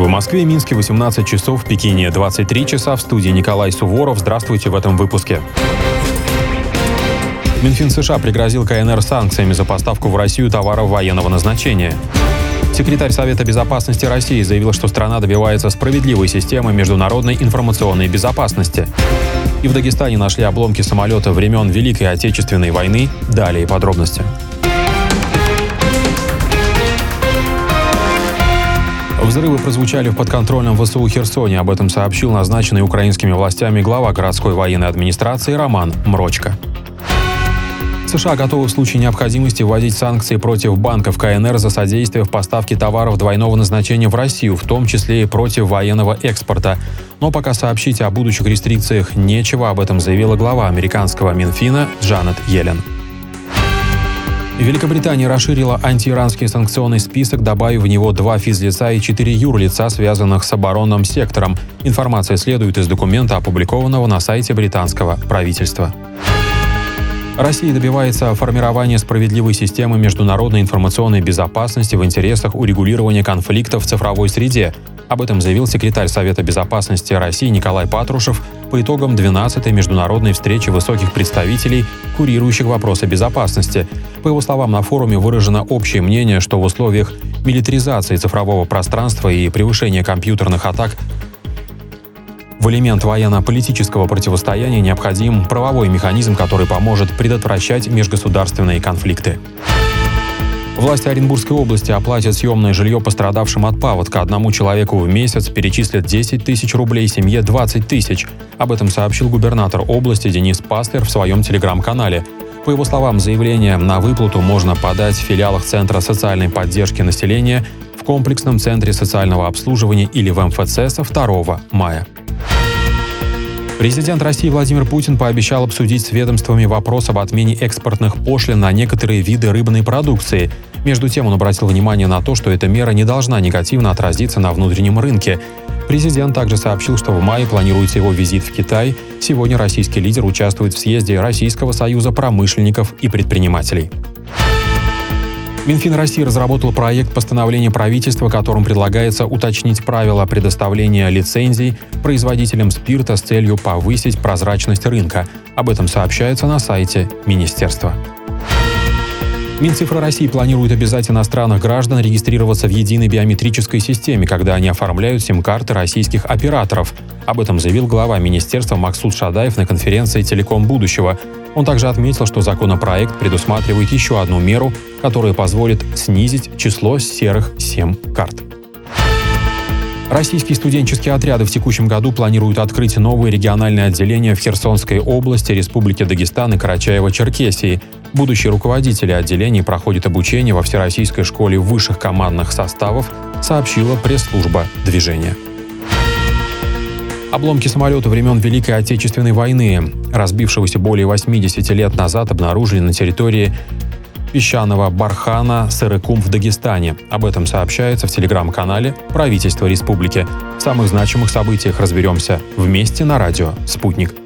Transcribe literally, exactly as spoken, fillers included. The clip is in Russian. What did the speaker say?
В Москве и Минске восемнадцать часов, в Пекине двадцать три часа. В студии Николай Суворов. Здравствуйте в этом выпуске. Минфин США пригрозил ка эн эр санкциями за поставку в Россию товаров военного назначения. Секретарь Совета безопасности России заявил, что страна добивается справедливой системы международной информационной безопасности. И в Дагестане нашли обломки самолета времен Великой Отечественной войны. Далее подробности. Взрывы прозвучали в подконтрольном вэ эс у Херсоне. Об этом сообщил назначенный украинскими властями глава городской военной администрации Роман Мрочко. США готовы в случае необходимости вводить санкции против банков ка эн эр за содействие в поставке товаров двойного назначения в Россию, в том числе и против военного экспорта. Но пока сообщить о будущих рестрикциях нечего, об этом заявила глава американского Минфина Джанет Йеллен. Великобритания расширила антииранский санкционный список, добавив в него два физлица и четыре юрлица, связанных с оборонным сектором. Информация следует из документа, опубликованного на сайте британского правительства. Россия добивается формирования справедливой системы международной информационной безопасности в интересах урегулирования конфликтов в цифровой среде. Об этом заявил секретарь Совета безопасности России Николай Патрушев по итогам двенадцатой международной встречи высоких представителей, курирующих вопросы безопасности. По его словам, на форуме выражено общее мнение, что в условиях милитаризации цифрового пространства и превышения компьютерных атак в элемент военно-политического противостояния необходим правовой механизм, который поможет предотвращать межгосударственные конфликты. Власти Оренбургской области оплатят съемное жилье пострадавшим от паводка. Одному человеку в месяц перечислят десять тысяч рублей, семье двадцать тысяч. Об этом сообщил губернатор области Денис Паслер в своем телеграм-канале. По его словам, заявление на выплату можно подать в филиалах Центра социальной поддержки населения, в комплексном центре социального обслуживания или в эм эф цэ со второго мая. Президент России Владимир Путин пообещал обсудить с ведомствами вопрос об отмене экспортных пошлин на некоторые виды рыбной продукции. Между тем он обратил внимание на то, что эта мера не должна негативно отразиться на внутреннем рынке. Президент также сообщил, что в мае планируется его визит в Китай. Сегодня российский лидер участвует в съезде Российского союза промышленников и предпринимателей. Минфин России разработал проект постановления правительства, которым предлагается уточнить правила предоставления лицензий производителям спирта с целью повысить прозрачность рынка. Об этом сообщается на сайте министерства. Минцифры России планирует обязать иностранных граждан регистрироваться в единой биометрической системе, когда они оформляют сим-карты российских операторов. Об этом заявил глава министерства Максут Шадаев на конференции «Телеком будущего». Он также отметил, что законопроект предусматривает еще одну меру, которая позволит снизить число серых сим-карт. Российские студенческие отряды в текущем году планируют открыть новые региональные отделения в Херсонской области, Республике Дагестан и Карачаево-Черкесии. Будущие руководители отделений проходят обучение во Всероссийской школе высших командных составов, сообщила пресс-служба движения. Обломки самолета времен Великой Отечественной войны, разбившегося более восьмидесяти лет назад, обнаружили на территории песчаного бархана Сырыкум в Дагестане. Об этом сообщается в телеграм-канале правительства республики. В самых значимых событиях разберемся вместе на радио «Спутник».